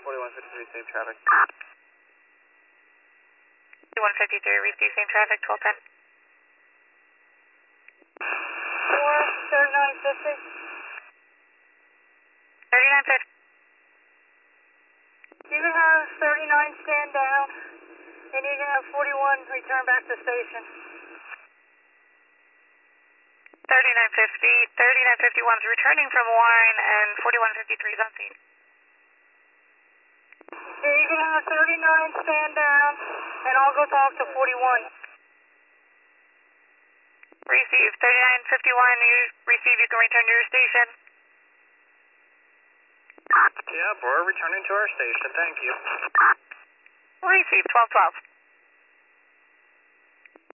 4153, same traffic. 153, receive same traffic, 1210. 3950. 3950. You can have 39 stand down, and you can have 41 return back to station. 3950, 3951 is returning from wine, and 4153 is on scene. Yeah, you can have 39 stand down, and I'll go talk to 41. Receive 3951, you receive, you can return to your station. Yep, we're returning to our station, thank you. Receive 1212.